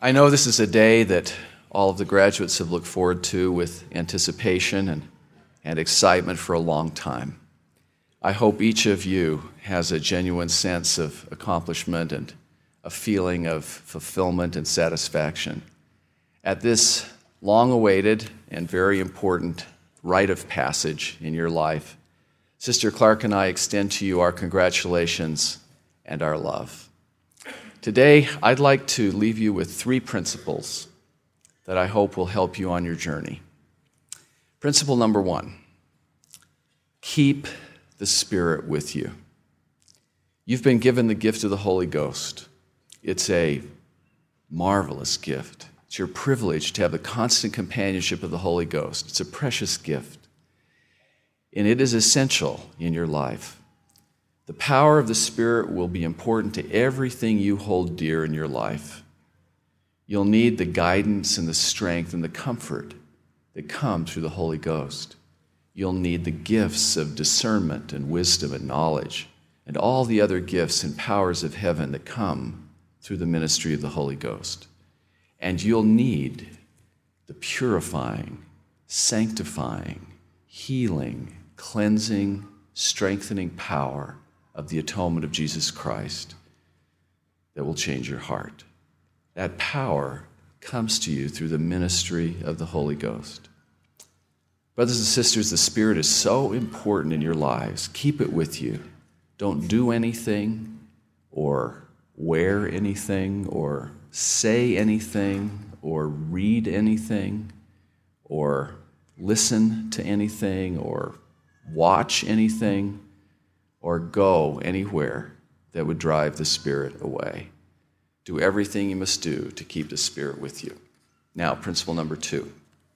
I know this is a day that all of the graduates have looked forward to with anticipation and excitement for a long time. I hope each of you has a genuine sense of accomplishment and a feeling of fulfillment and satisfaction at this long-awaited and very important rite of passage in your life. Sister Clark and I extend to you our congratulations and our love. Today, I'd like to leave you with 3 principles that I hope will help you on your journey. Principle number 1, keep the Spirit with you. You've been given the gift of the Holy Ghost. It's a marvelous gift. It's your privilege to have the constant companionship of the Holy Ghost. It's a precious gift, and it is essential in your life. The power of the Spirit will be important to everything you hold dear in your life. You'll need the guidance and the strength and the comfort that come through the Holy Ghost. You'll need the gifts of discernment and wisdom and knowledge and all the other gifts and powers of heaven that come through the ministry of the Holy Ghost. And you'll need the purifying, sanctifying, healing, cleansing, strengthening power of the atonement of Jesus Christ that will change your heart. That power comes to you through the ministry of the Holy Ghost. Brothers and sisters, the Spirit is so important in your lives. Keep it with you. Don't do anything or wear anything or say anything or read anything or listen to anything or watch anything or go anywhere that would drive the Spirit away. Do everything you must do to keep the Spirit with you. Now, principle number 2,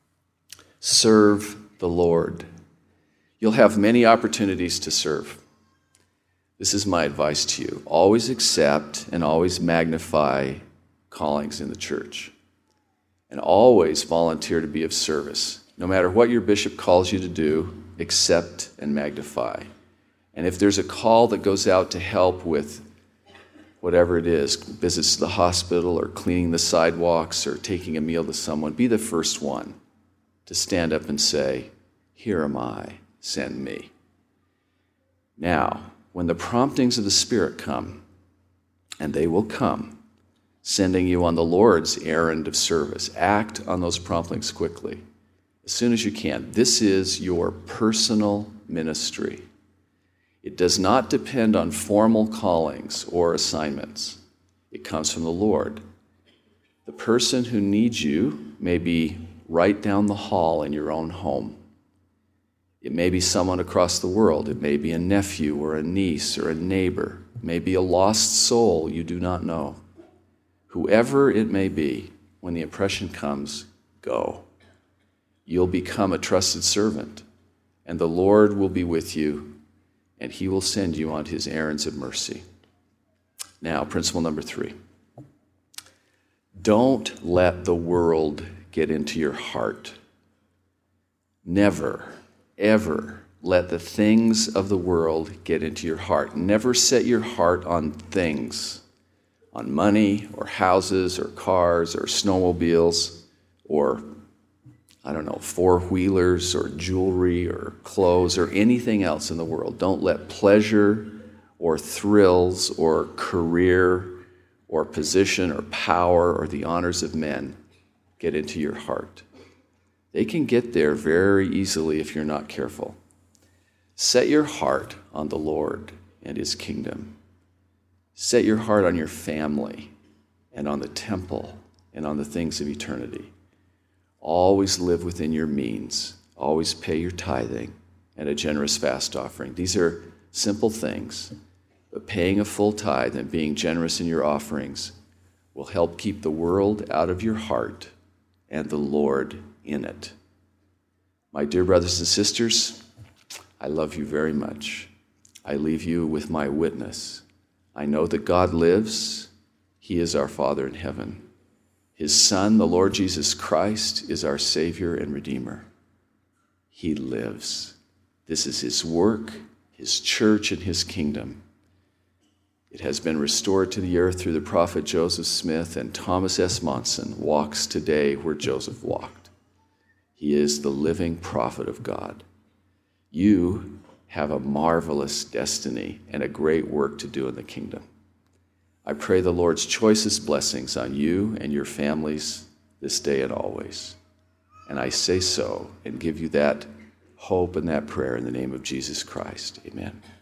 serve the Lord. You'll have many opportunities to serve. This is my advice to you. Always accept and always magnify callings in the church. And always volunteer to be of service. No matter what your bishop calls you to do, accept and magnify. And if there's a call that goes out to help with whatever it is, visits to the hospital or cleaning the sidewalks or taking a meal to someone, be the first one to stand up and say, "Here am I, send me." Now, when the promptings of the Spirit come, and they will come, sending you on the Lord's errand of service, act on those promptings quickly, as soon as you can. This is your personal ministry. It does not depend on formal callings or assignments. It comes from the Lord. The person who needs you may be right down the hall in your own home. It may be someone across the world. It may be a nephew or a niece or a neighbor. It may be a lost soul you do not know. Whoever it may be, when the impression comes, go. You'll become a trusted servant, and the Lord will be with you, and he will send you on his errands of mercy. Now, principle number 3. Don't let the world get into your heart. Never, ever let the things of the world get into your heart. Never set your heart on things, on money or houses or cars or snowmobiles or four-wheelers or jewelry or clothes or anything else in the world. Don't let pleasure or thrills or career or position or power or the honors of men get into your heart. They can get there very easily if you're not careful. Set your heart on the Lord and his kingdom. Set your heart on your family and on the temple and on the things of eternity. Always live within your means. Always pay your tithing and a generous fast offering. These are simple things, but paying a full tithe and being generous in your offerings will help keep the world out of your heart and the Lord in it. My dear brothers and sisters, I love you very much. I leave you with my witness. I know that God lives. He is our Father in heaven. His Son, the Lord Jesus Christ, is our Savior and Redeemer. He lives. This is his work, his church, and his kingdom. It has been restored to the earth through the prophet Joseph Smith, and Thomas S. Monson walks today where Joseph walked. He is the living prophet of God. You have a marvelous destiny and a great work to do in the kingdom. I pray the Lord's choicest blessings on you and your families this day and always. And I say so and give you that hope and that prayer in the name of Jesus Christ. Amen.